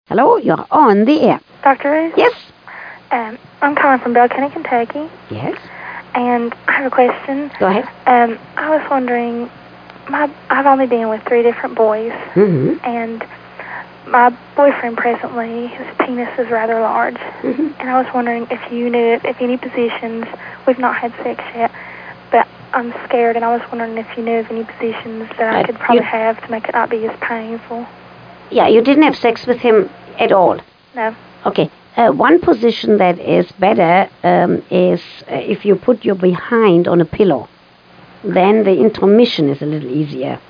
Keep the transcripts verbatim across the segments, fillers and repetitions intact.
Hello, you're on the air. Doctor Ruth? Yes. Um, I'm calling from Bell County, Kentucky. Yes. And I have a question. Go ahead. Um, I was wondering, my I've only been with three different boys, Mm-hmm. and my boyfriend presently, his penis is rather large. Mm-hmm. And I was wondering if you knew if any positions, we've not had sex yet, but I'm scared, and I was wondering if you knew of any positions that I Uh, could probably you- have to make it not be as painful. Yeah, you didn't have sex with him at all. No. Okay. Uh, one position that is better um, is uh, if you put your behind on a pillow. Then the intermission is a little easier.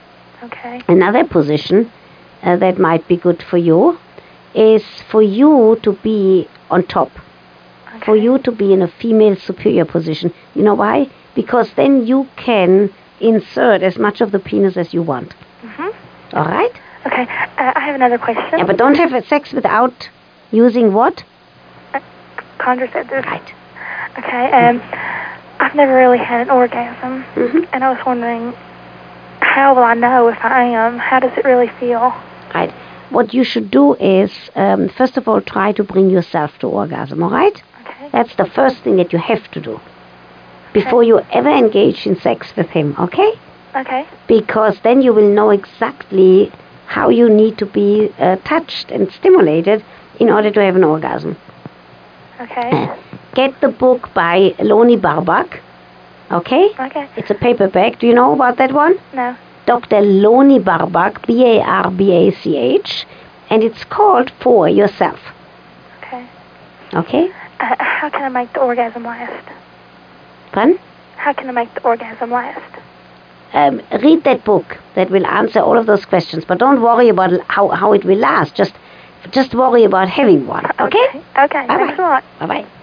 Okay. Another position uh, that might be good for you is for you to be on top. Okay. For you to be in a female superior position. You know why? Because then you can insert as much of the penis as you want. Mm-hmm. All right? Okay. Uh, I have another question. Yeah, but don't have sex without using what? Contraceptive. Right. Okay. Um, I've never really had an orgasm, Mm-hmm. and I was wondering, how will I know if I am? How does it really feel? Right. What you should do is, um, first of all, try to bring yourself to orgasm, all right? Okay. That's the first thing that you have to do before Okay. you ever engage in sex with him, okay? Okay. Because then you will know exactly how you need to be uh, touched and stimulated in order to have an orgasm. Okay. Uh, get the book by Loni Barbach, okay? Okay. It's a paperback. Do you know about that one? No. Doctor Loni Barbach, B A R B A C H, and it's called For Yourself, Okay. okay? Uh, how can I make the orgasm last? Fun? How can I make the orgasm last? Um, read that book. That will answer all of those questions. But don't worry about how, how it will last. Just, just worry about having one, okay? Okay. Okay. Bye-bye. Thanks a lot. Bye-bye.